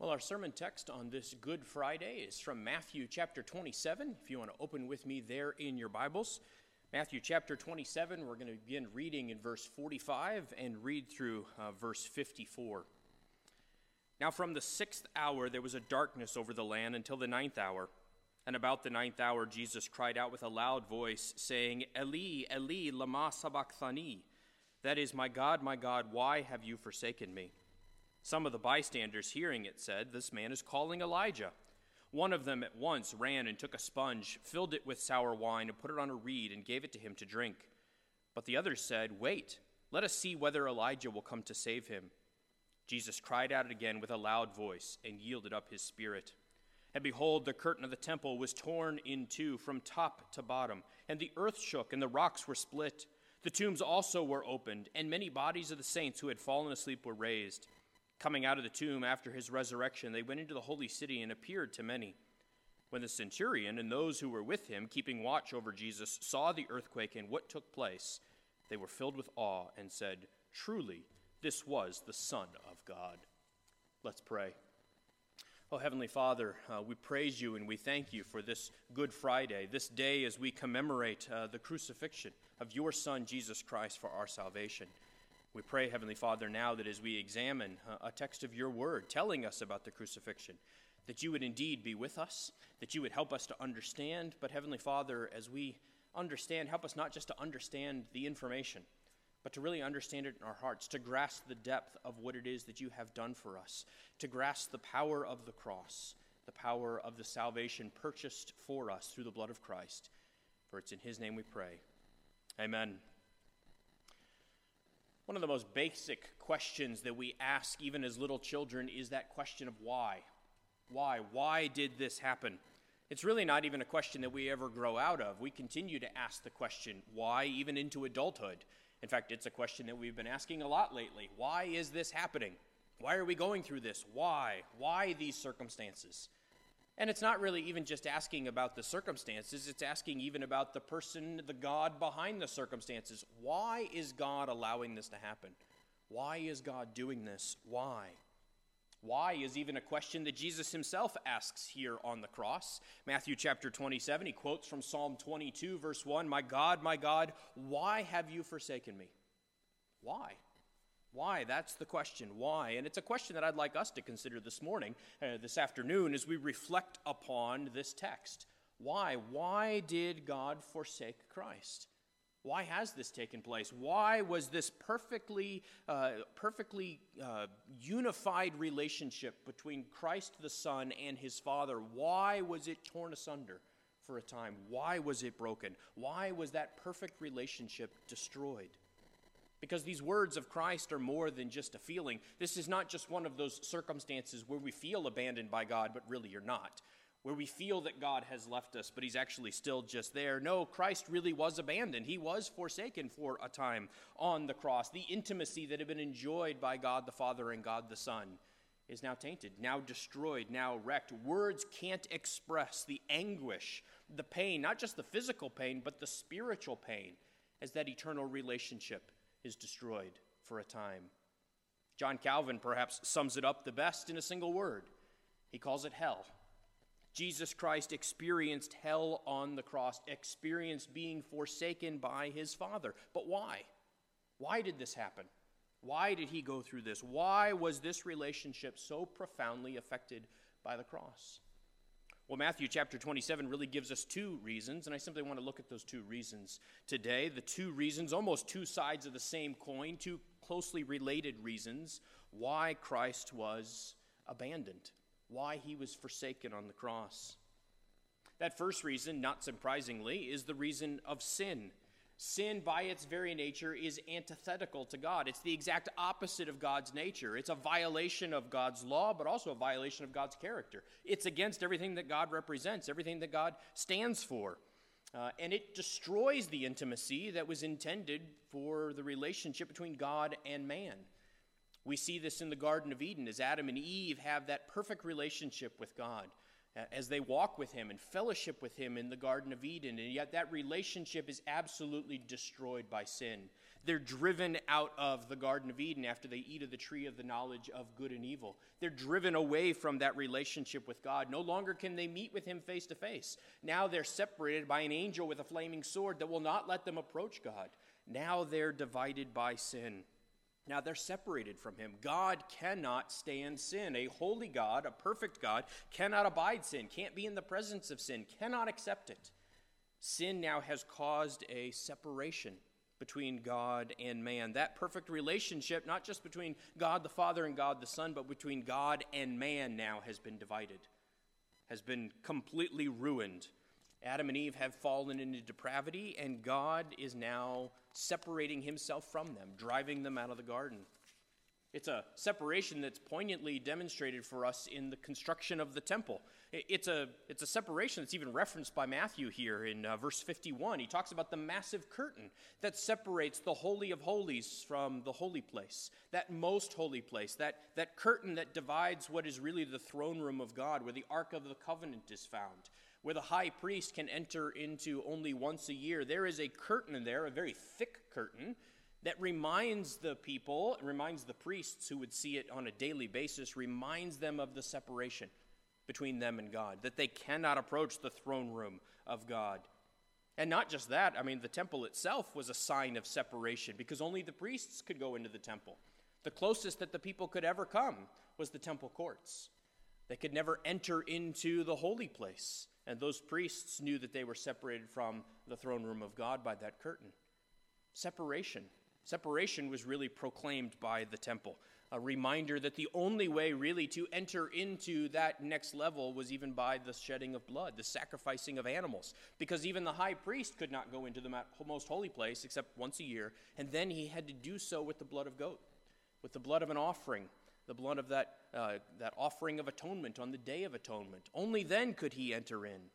Well, our sermon text on this Good Friday is from Matthew chapter 27. If you want to open with me there in your Bibles. Matthew chapter 27, we're going to begin reading in verse 45 and read through verse 54. Now from the 6th hour there was a darkness over the land until the 9th hour. And about the 9th hour Jesus cried out with a loud voice, saying, Eli, Eli, lama sabachthani? That is, my God, why have you forsaken me? Some of the bystanders hearing it said, This man is calling Elijah. One of them at once ran and took a sponge, filled it with sour wine, and put it on a reed, and gave it to him to drink. But the others said, Wait, let us see whether Elijah will come to save him. Jesus cried out again with a loud voice, and yielded up his spirit. And behold, the curtain of the temple was torn in two from top to bottom, and the earth shook, and the rocks were split. The tombs also were opened, and many bodies of the saints who had fallen asleep were raised. Coming out of the tomb after his resurrection, they went into the holy city and appeared to many. When the centurion and those who were with him, keeping watch over Jesus, saw the earthquake and what took place, they were filled with awe and said, Truly, this was the Son of God. Let's pray. Oh, Heavenly Father, we praise you and we thank you for this Good Friday, this day as we commemorate the crucifixion of your Son, Jesus Christ, for our salvation. We pray, Heavenly Father, now that as we examine a text of your word telling us about the crucifixion, that you would indeed be with us, that you would help us to understand. But Heavenly Father, as we understand, help us not just to understand the information, but to really understand it in our hearts, to grasp the depth of what it is that you have done for us, to grasp the power of the cross, the power of the salvation purchased for us through the blood of Christ. For it's in his name we pray. Amen. One of the most basic questions that we ask even as little children is that question of why. Why? Why did this happen? It's really not even a question that we ever grow out of. We continue to ask the question, why, even into adulthood. In fact, it's a question that we've been asking a lot lately. Why is this happening? Why are we going through this? Why? Why these circumstances? And it's not really even just asking about the circumstances, it's asking even about the person, the God behind the circumstances. Why is God allowing this to happen? Why is God doing this? Why? Why is even a question that Jesus himself asks here on the cross. Matthew chapter 27, he quotes from Psalm 22, verse 1, my God, why have you forsaken me? Why? Why? That's the question. Why? And it's a question that I'd like us to consider this morning, this afternoon, as we reflect upon this text. Why? Why did God forsake Christ? Why has this taken place? Why was this perfectly unified relationship between Christ the Son and his Father, why was it torn asunder for a time? Why was it broken? Why was that perfect relationship destroyed? Because these words of Christ are more than just a feeling. This is not just one of those circumstances where we feel abandoned by God, but really you're not. Where we feel that God has left us, but he's actually still just there. No, Christ really was abandoned. He was forsaken for a time on the cross. The intimacy that had been enjoyed by God the Father and God the Son is now tainted, now destroyed, now wrecked. Words can't express the anguish, the pain, not just the physical pain, but the spiritual pain, as that eternal relationship is destroyed for a time. John Calvin perhaps sums it up the best in a single word. He calls it hell. Jesus Christ experienced hell on the cross, experienced being forsaken by his Father. But why? Why did this happen? Why did he go through this? Why was this relationship so profoundly affected by the cross? Well, Matthew chapter 27 really gives us two reasons, and I simply want to look at those two reasons today. The two reasons, almost two sides of the same coin, two closely related reasons why Christ was abandoned, why he was forsaken on the cross. That first reason, not surprisingly, is the reason of sin. Sin, by its very nature, is antithetical to God. It's the exact opposite of God's nature. It's a violation of God's law, but also a violation of God's character. It's against everything that God represents, everything that God stands for. And it destroys the intimacy that was intended for the relationship between God and man. We see this in the Garden of Eden as Adam and Eve have that perfect relationship with God. as they walk with him and fellowship with him in the Garden of Eden. And yet that relationship is absolutely destroyed by sin. They're driven out of the Garden of Eden after they eat of the tree of the knowledge of good and evil. They're driven away from that relationship with God. No longer can they meet with him face to face. Now they're separated by an angel with a flaming sword that will not let them approach God. Now they're divided by sin. Now they're separated from him. God cannot stand sin. A holy God, a perfect God, cannot abide sin, can't be in the presence of sin, cannot accept it. Sin now has caused a separation between God and man. That perfect relationship, not just between God the Father and God the Son, but between God and man now has been divided, has been completely ruined. Adam and Eve have fallen into depravity, and God is now separating himself from them, driving them out of the garden. It's a separation that's poignantly demonstrated for us in the construction of the temple. It's a separation that's even referenced by Matthew here in verse 51. He talks about the massive curtain that separates the Holy of Holies from the holy place, that most holy place, that curtain that divides what is really the throne room of God, where the Ark of the Covenant is found, where the high priest can enter into only once a year. There is a curtain in there, a very thick curtain, that reminds the people, reminds the priests who would see it on a daily basis, reminds them of the separation between them and God, that they cannot approach the throne room of God. And not just that, the temple itself was a sign of separation because only the priests could go into the temple. The closest that the people could ever come was the temple courts. They could never enter into the holy place. And those priests knew that they were separated from the throne room of God by that curtain. Separation. Separation was really proclaimed by the temple. A reminder that the only way really to enter into that next level was even by the shedding of blood, the sacrificing of animals. Because even the high priest could not go into the most holy place except once a year. And then he had to do so with the blood of goat, with the blood of an offering, the blood of that offering of atonement on the Day of Atonement. Only then could he enter in.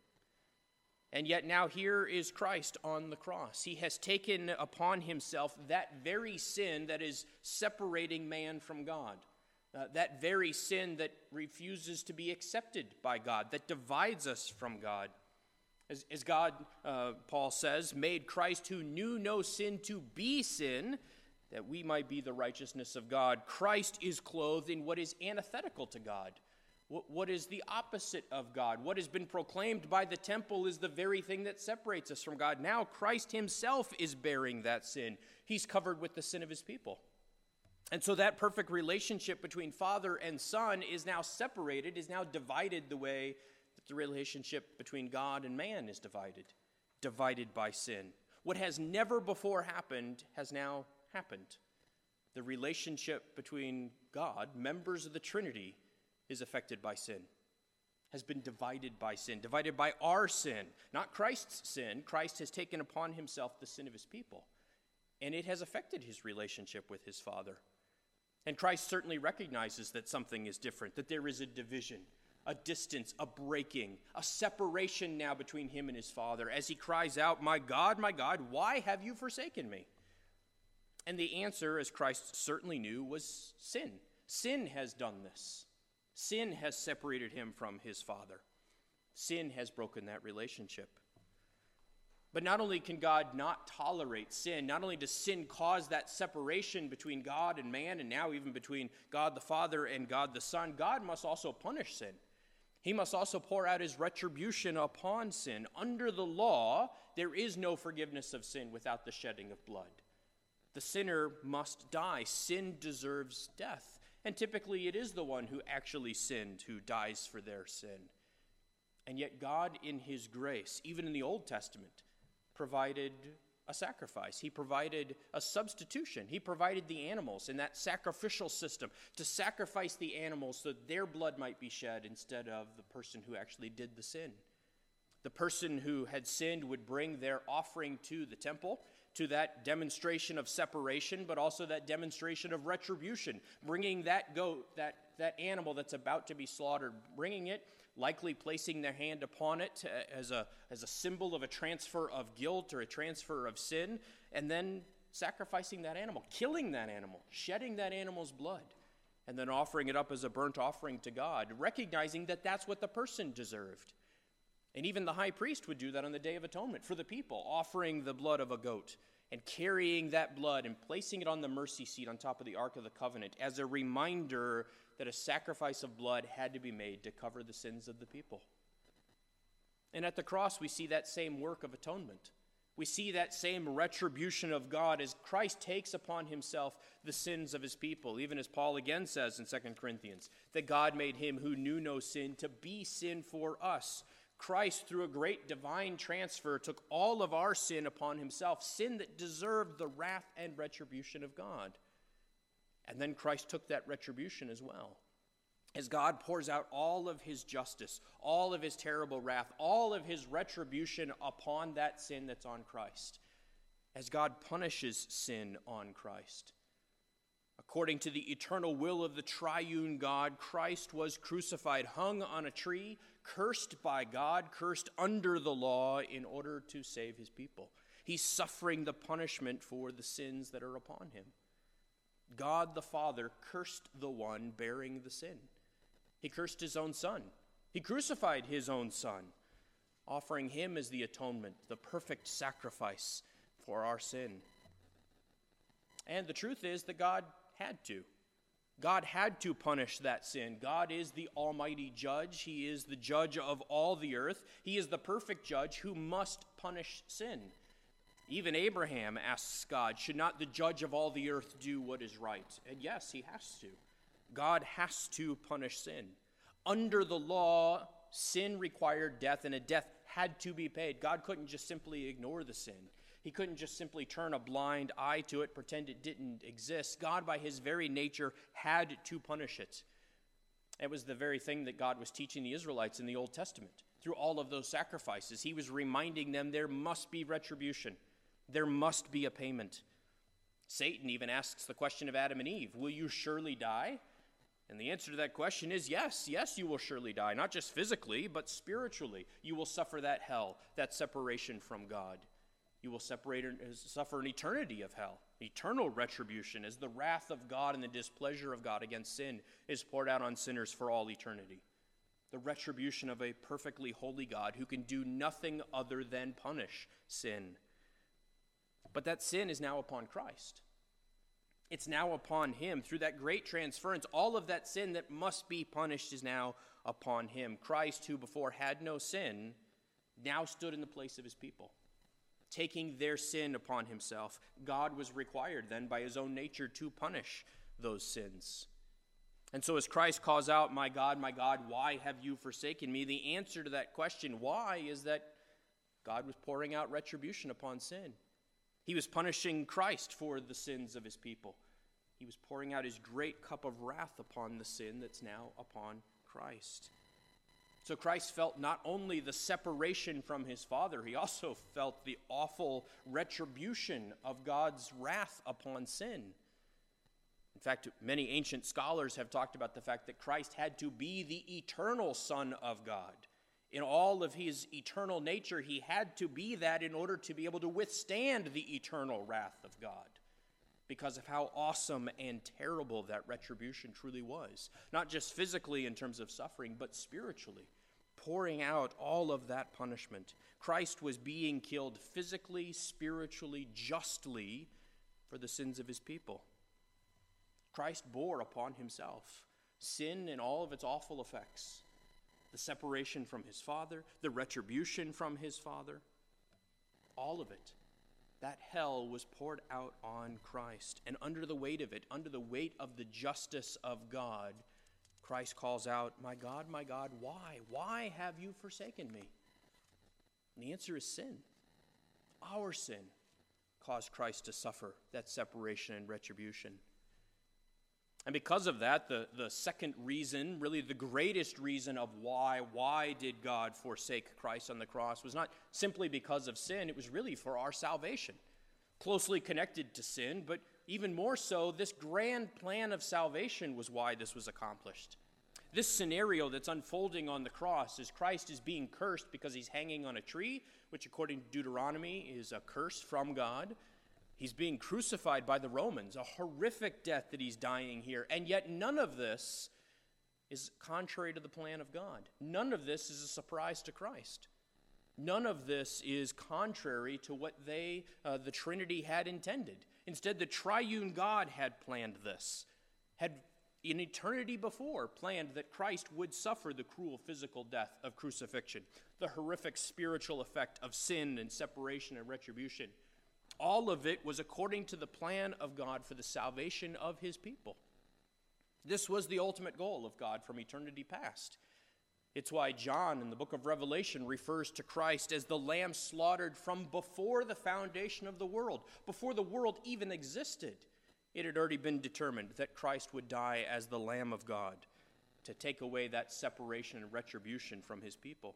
And yet now here is Christ on the cross. He has taken upon himself that very sin that is separating man from God, that very sin that refuses to be accepted by God, that divides us from God. As God, Paul says, made Christ who knew no sin to be sin, that we might be the righteousness of God. Christ is clothed in what is antithetical to God. What is the opposite of God? What has been proclaimed by the temple is the very thing that separates us from God. Now Christ himself is bearing that sin. He's covered with the sin of his people. And so that perfect relationship between Father and Son is now separated, is now divided the way that the relationship between God and man is divided by sin. What has never before happened has now happened. The relationship between God, members of the Trinity, is affected by sin, has been divided by sin, divided by our sin, not Christ's sin. Christ has taken upon himself the sin of his people, and it has affected his relationship with his Father. And Christ certainly recognizes that something is different, that there is a division, a distance, a breaking, a separation now between him and his Father, as he cries out, my God, why have you forsaken me?" And the answer, as Christ certainly knew, was sin. Sin has done this. Sin has separated him from his Father. Sin has broken that relationship. But not only can God not tolerate sin, not only does sin cause that separation between God and man, and now even between God the Father and God the Son, God must also punish sin. He must also pour out his retribution upon sin. Under the law, there is no forgiveness of sin without the shedding of blood. The sinner must die. Sin deserves death. And typically it is the one who actually sinned who dies for their sin. And yet God, in his grace, even in the Old Testament, provided a sacrifice. He provided a substitution. He provided the animals in that sacrificial system to sacrifice the animals so that their blood might be shed instead of the person who actually did the sin. The person who had sinned would bring their offering to the temple, to that demonstration of separation, but also that demonstration of retribution, bringing that goat, that animal that's about to be slaughtered, bringing it, likely placing their hand upon it as a symbol of a transfer of guilt or a transfer of sin, and then sacrificing that animal, killing that animal, shedding that animal's blood and then offering it up as a burnt offering to God, recognizing that that's what the person deserved. And even the high priest would do that on the Day of Atonement for the people, offering the blood of a goat and carrying that blood and placing it on the mercy seat on top of the Ark of the Covenant as a reminder that a sacrifice of blood had to be made to cover the sins of the people. And at the cross, we see that same work of atonement. We see that same retribution of God as Christ takes upon himself the sins of his people, even as Paul again says in 2 Corinthians, that God made him who knew no sin to be sin for us. Christ, through a great divine transfer, took all of our sin upon himself, sin that deserved the wrath and retribution of God. And then Christ took that retribution as well. As God pours out all of his justice, all of his terrible wrath, all of his retribution upon that sin that's on Christ, as God punishes sin on Christ. According to the eternal will of the triune God, Christ was crucified, hung on a tree, cursed by God, cursed under the law in order to save his people. He's suffering the punishment for the sins that are upon him. God the Father cursed the one bearing the sin. He cursed his own son. He crucified his own son, offering him as the atonement, the perfect sacrifice for our sin. And the truth is that God had to. God had to punish that sin. God is the almighty judge. He is the judge of all the earth. He is the perfect judge who must punish sin. Even Abraham asks God, should not the judge of all the earth do what is right? And yes, he has to. God has to punish sin. Under the law, sin required death, and a death had to be paid. God couldn't just simply ignore the sin. He couldn't just simply turn a blind eye to it, pretend it didn't exist. God, by his very nature, had to punish it. It was the very thing that God was teaching the Israelites in the Old Testament. Through all of those sacrifices, he was reminding them there must be retribution. There must be a payment. Satan even asks the question of Adam and Eve, will you surely die? And the answer to that question is yes. Yes, you will surely die. Not just physically, but spiritually. You will suffer that hell, that separation from God. You will suffer an eternity of hell, eternal retribution as the wrath of God and the displeasure of God against sin is poured out on sinners for all eternity. The retribution of a perfectly holy God who can do nothing other than punish sin. But that sin is now upon Christ. It's now upon him. Through that great transference, all of that sin that must be punished is now upon him. Christ, who before had no sin, now stood in the place of his people, taking their sin upon himself. God was required then by his own nature to punish those sins. And so as Christ calls out, my God, why have you forsaken me? The answer to that question, why, is that God was pouring out retribution upon sin. He was punishing Christ for the sins of his people. He was pouring out his great cup of wrath upon the sin that's now upon Christ. So Christ felt not only the separation from his Father, he also felt the awful retribution of God's wrath upon sin. In fact, many ancient scholars have talked about the fact that Christ had to be the eternal Son of God. In all of his eternal nature, he had to be that in order to be able to withstand the eternal wrath of God, because of how awesome and terrible that retribution truly was. Not just physically in terms of suffering, but spiritually, pouring out all of that punishment. Christ was being killed physically, spiritually, justly for the sins of his people. Christ bore upon himself sin and all of its awful effects. The separation from his Father, the retribution from his Father, all of it. That hell was poured out on Christ. And under the weight of it, under the weight of the justice of God, Christ calls out, my God, why? Why have you forsaken me? And the answer is sin. Our sin caused Christ to suffer that separation and retribution. And because of that, the second reason, really the greatest reason of why did God forsake Christ on the cross, was not simply because of sin, it was really for our salvation. Closely connected to sin, but even more so, this grand plan of salvation was why this was accomplished. This scenario that's unfolding on the cross is Christ is being cursed because he's hanging on a tree, which according to Deuteronomy is a curse from God. He's being crucified by the Romans, a horrific death that he's dying here. And yet none of this is contrary to the plan of God. None of this is a surprise to Christ. None of this is contrary to what the Trinity had intended. Instead, the triune God had planned this, had in eternity before planned that Christ would suffer the cruel physical death of crucifixion, the horrific spiritual effect of sin and separation and retribution. All of it was according to the plan of God for the salvation of his people. This was the ultimate goal of God from eternity past. It's why John in the book of Revelation refers to Christ as the Lamb slaughtered from before the foundation of the world, before the world even existed. It had already been determined that Christ would die as the Lamb of God to take away that separation and retribution from his people.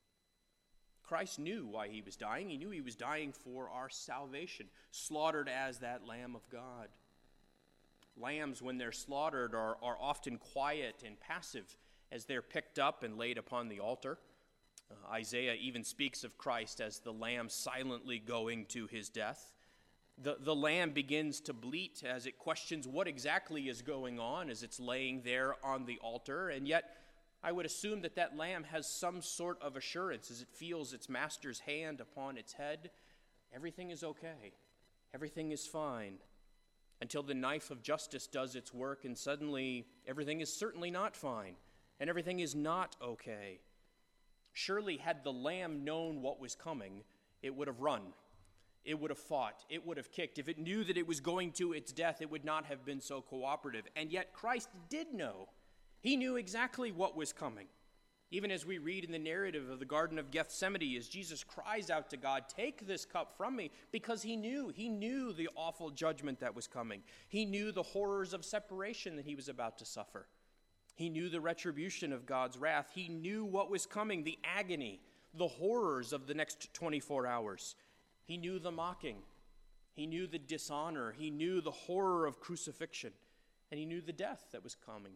Christ knew why he was dying. He knew he was dying for our salvation, slaughtered as that Lamb of God. Lambs, when they're slaughtered, are often quiet and passive as they're picked up and laid upon the altar. Isaiah even speaks of Christ as the lamb silently going to his death. The lamb begins to bleat as it questions what exactly is going on as it's laying there on the altar, and yet I would assume that that lamb has some sort of assurance as it feels its master's hand upon its head. Everything is okay. Everything is fine. Until the knife of justice does its work, and suddenly everything is certainly not fine, and everything is not okay. Surely had the lamb known what was coming, it would have run. It would have fought. It would have kicked. If it knew that it was going to its death, it would not have been so cooperative. And yet Christ did know. He knew exactly what was coming. Even as we read in the narrative of the Garden of Gethsemane, as Jesus cries out to God, "Take this cup from me," because he knew the awful judgment that was coming. He knew the horrors of separation that he was about to suffer. He knew the retribution of God's wrath. He knew what was coming, the agony, the horrors of the next 24 hours. He knew the mocking. He knew the dishonor. He knew the horror of crucifixion. And he knew the death that was coming.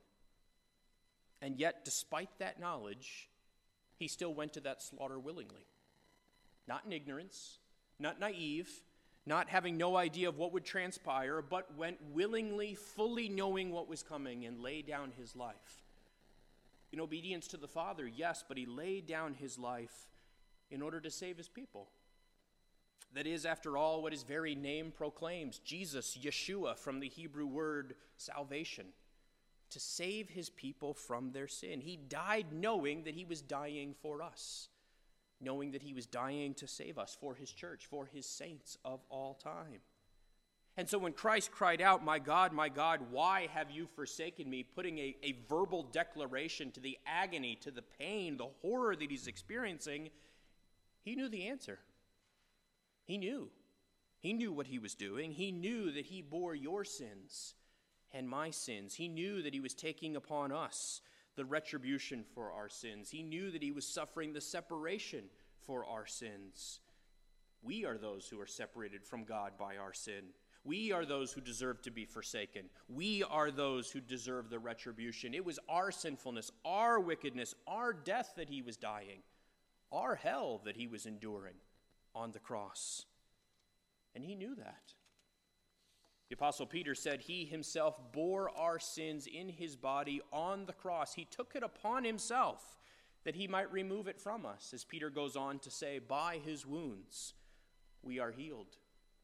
And yet, despite that knowledge, he still went to that slaughter willingly. Not in ignorance, not naive, not having no idea of what would transpire, but went willingly, fully knowing what was coming, and laid down his life. In obedience to the Father, yes, but he laid down his life in order to save his people. That is, after all, what his very name proclaims, Jesus, Yeshua, from the Hebrew word salvation, to save his people from their sin. He died knowing that he was dying for us, knowing that he was dying to save us, for his church, for his saints of all time. And so when Christ cried out, my God, why have you forsaken me?" putting a verbal declaration to the agony, to the pain, the horror that he's experiencing, he knew the answer. He knew. He knew what he was doing. He knew that he bore your sins and my sins. He knew that he was taking upon us the retribution for our sins. He knew that he was suffering the separation for our sins. We are those who are separated from God by our sin. We are those who deserve to be forsaken. We are those who deserve the retribution. It was our sinfulness, our wickedness, our death that he was dying, our hell that he was enduring on the cross. And he knew that. The Apostle Peter said he himself bore our sins in his body on the cross. He took it upon himself that he might remove it from us. As Peter goes on to say, by his wounds we are healed.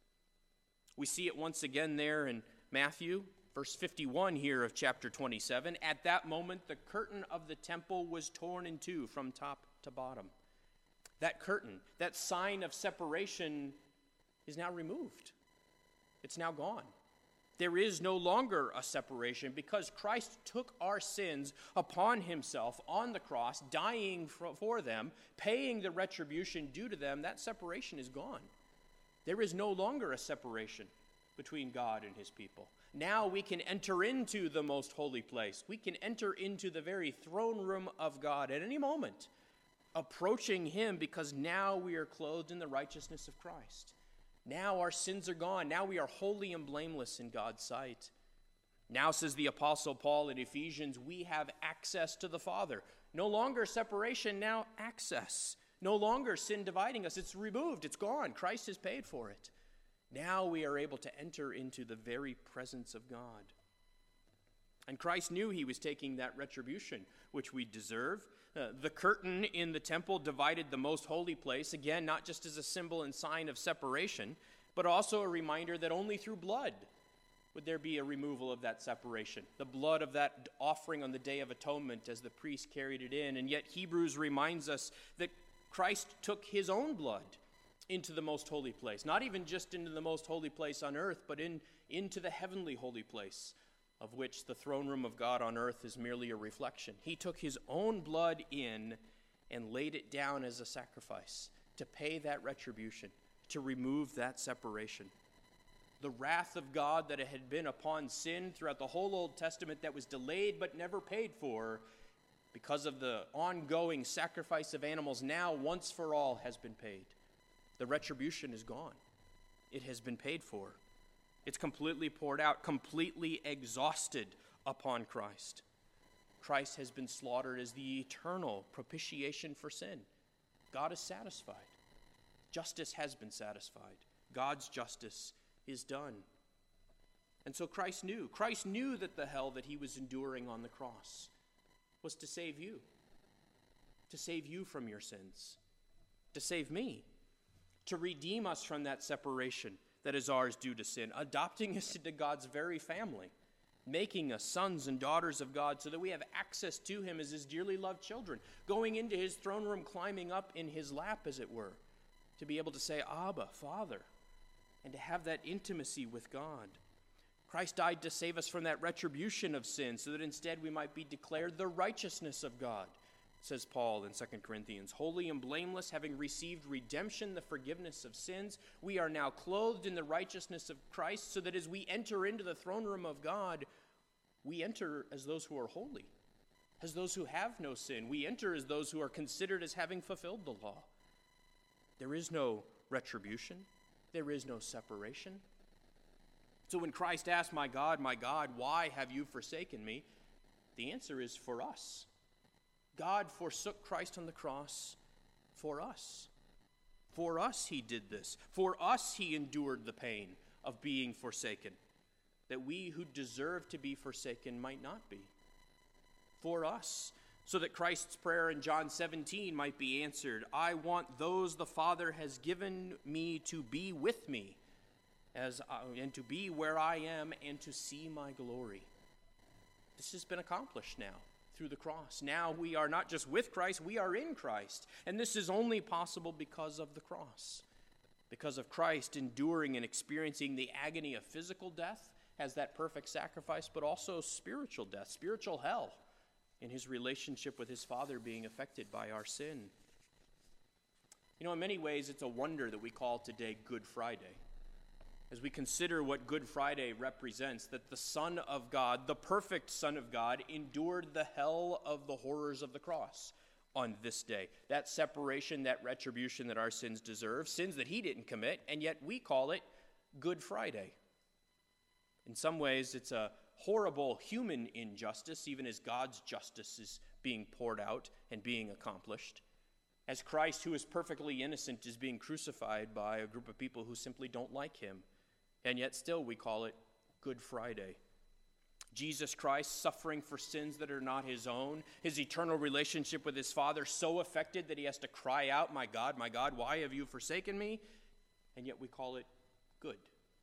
We see it once again there in Matthew, verse 51 here of chapter 27. At that moment, the curtain of the temple was torn in two from top to bottom. That curtain, that sign of separation, is now removed. It's now gone. There is no longer a separation because Christ took our sins upon himself on the cross, dying for them, paying the retribution due to them. That separation is gone. There is no longer a separation between God and his people. Now we can enter into the most holy place. We can enter into the very throne room of God at any moment, approaching him because now we are clothed in the righteousness of Christ. Now our sins are gone. Now we are holy and blameless in God's sight. Now, says the Apostle Paul in Ephesians, we have access to the Father. No longer separation, now access. No longer sin dividing us. It's removed. It's gone. Christ has paid for it. Now we are able to enter into the very presence of God. And Christ knew he was taking that retribution, which we deserve. The curtain in the temple divided the most holy place, again, not just as a symbol and sign of separation, but also a reminder that only through blood would there be a removal of that separation. The blood of that offering on the Day of Atonement as the priest carried it in. And yet Hebrews reminds us that Christ took his own blood into the most holy place. Not even just into the most holy place on earth, but into the heavenly holy place, of which the throne room of God on earth is merely a reflection. He took his own blood in and laid it down as a sacrifice to pay that retribution, to remove that separation. The wrath of God that had been upon sin throughout the whole Old Testament that was delayed but never paid for because of the ongoing sacrifice of animals now once for all has been paid. The retribution is gone. It has been paid for. It's completely poured out, completely exhausted upon Christ. Christ has been slaughtered as the eternal propitiation for sin. God is satisfied. Justice has been satisfied. God's justice is done. And so Christ knew that the hell that he was enduring on the cross was to save you from your sins, to save me, to redeem us from that separation that is ours due to sin, adopting us into God's very family, making us sons and daughters of God so that we have access to him as his dearly loved children, going into his throne room, climbing up in his lap, as it were, to be able to say, Abba, Father, and to have that intimacy with God. Christ died to save us from that retribution of sin so that instead we might be declared the righteousness of God, says Paul in 2 Corinthians. Holy and blameless, having received redemption, the forgiveness of sins, we are now clothed in the righteousness of Christ so that as we enter into the throne room of God, we enter as those who are holy, as those who have no sin. We enter as those who are considered as having fulfilled the law. There is no retribution. There is no separation. So when Christ asked, my God, why have you forsaken me?" The answer is for us. God forsook Christ on the cross for us. For us he did this. For us he endured the pain of being forsaken, that we who deserve to be forsaken might not be. For us, so that Christ's prayer in John 17 might be answered. I want those the Father has given me to be with me, and to be where I am, and to see my glory. This has been accomplished now through the cross. Now we are not just with Christ, we are in Christ. And this is only possible because of the cross. Because of Christ enduring and experiencing the agony of physical death as that perfect sacrifice, but also spiritual death, spiritual hell, in his relationship with his Father being affected by our sin. You know, in many ways, it's a wonder that we call today Good Friday. As we consider what Good Friday represents, that the Son of God, the perfect Son of God, endured the hell of the horrors of the cross on this day. That separation, that retribution that our sins deserve, sins that he didn't commit, and yet we call it Good Friday. In some ways, it's a horrible human injustice, even as God's justice is being poured out and being accomplished. As Christ, who is perfectly innocent, is being crucified by a group of people who simply don't like him. And yet still we call it Good Friday. Jesus Christ suffering for sins that are not his own, his eternal relationship with his Father so affected that he has to cry out, my God, why have you forsaken me? And yet we call it good.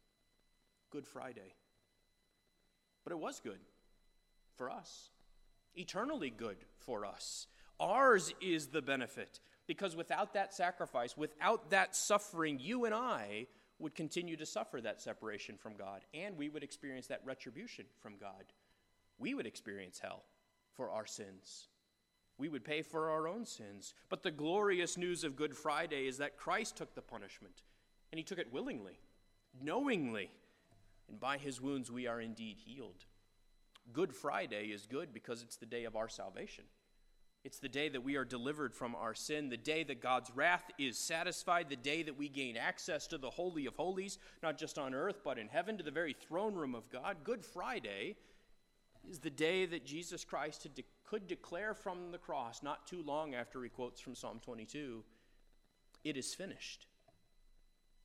Good Friday. But it was good for us. Eternally good for us. Ours is the benefit, because without that sacrifice, without that suffering, you and I would continue to suffer that separation from God, and we would experience that retribution from God. We would experience hell for our sins. We would pay for our own sins. But the glorious news of Good Friday is that Christ took the punishment, and he took it willingly, knowingly, and by his wounds we are indeed healed. Good Friday is good because it's the day of our salvation. It's the day that we are delivered from our sin, the day that God's wrath is satisfied, the day that we gain access to the Holy of Holies, not just on earth, but in heaven, to the very throne room of God. Good Friday is the day that Jesus Christ could declare from the cross, not too long after he quotes from Psalm 22, "It is finished."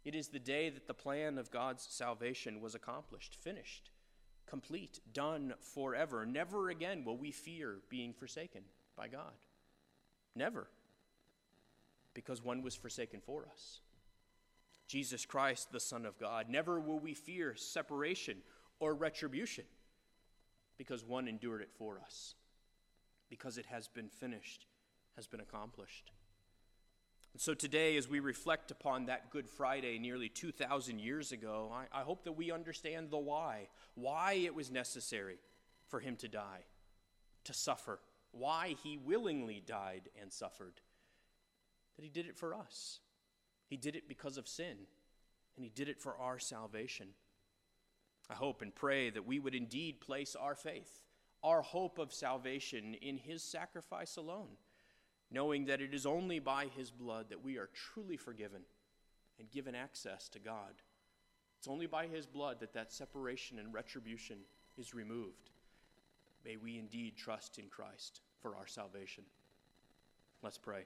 It is the day that the plan of God's salvation was accomplished, finished, complete, done forever. Never again will we fear being forsaken by God. Never. Because one was forsaken for us. Jesus Christ, the Son of God. Never will we fear separation or retribution, because one endured it for us. Because it has been finished, has been accomplished. And so today, as we reflect upon that Good Friday nearly 2,000 years ago, I hope that we understand the why it was necessary for him to die, to suffer, why he willingly died and suffered, that he did it for us. He did it because of sin, and he did it for our salvation. I hope and pray that we would indeed place our faith, our hope of salvation in his sacrifice alone, knowing that it is only by his blood that we are truly forgiven and given access to God. It's only by his blood that separation and retribution is removed. May we indeed trust in Christ for our salvation. Let's pray.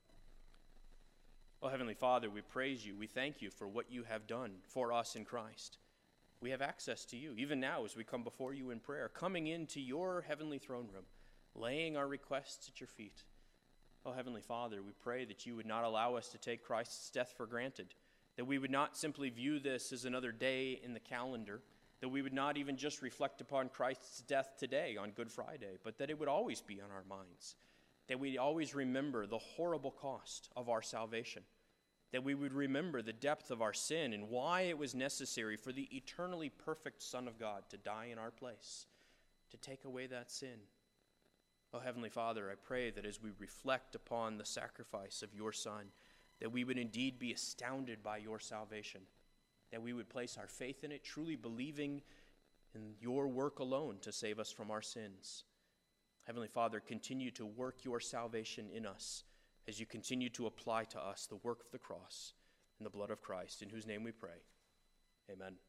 Oh, Heavenly Father, we praise you. We thank you for what you have done for us in Christ. We have access to you, even now as we come before you in prayer, coming into your heavenly throne room, laying our requests at your feet. Oh, Heavenly Father, we pray that you would not allow us to take Christ's death for granted, that we would not simply view this as another day in the calendar, that we would not even just reflect upon Christ's death today on Good Friday, but that it would always be on our minds, that we'd always remember the horrible cost of our salvation, that we would remember the depth of our sin and why it was necessary for the eternally perfect Son of God to die in our place, to take away that sin. Oh, Heavenly Father, I pray that as we reflect upon the sacrifice of your Son, that we would indeed be astounded by your salvation, that we would place our faith in it, truly believing in your work alone to save us from our sins. Heavenly Father, continue to work your salvation in us as you continue to apply to us the work of the cross and the blood of Christ, in whose name we pray. Amen.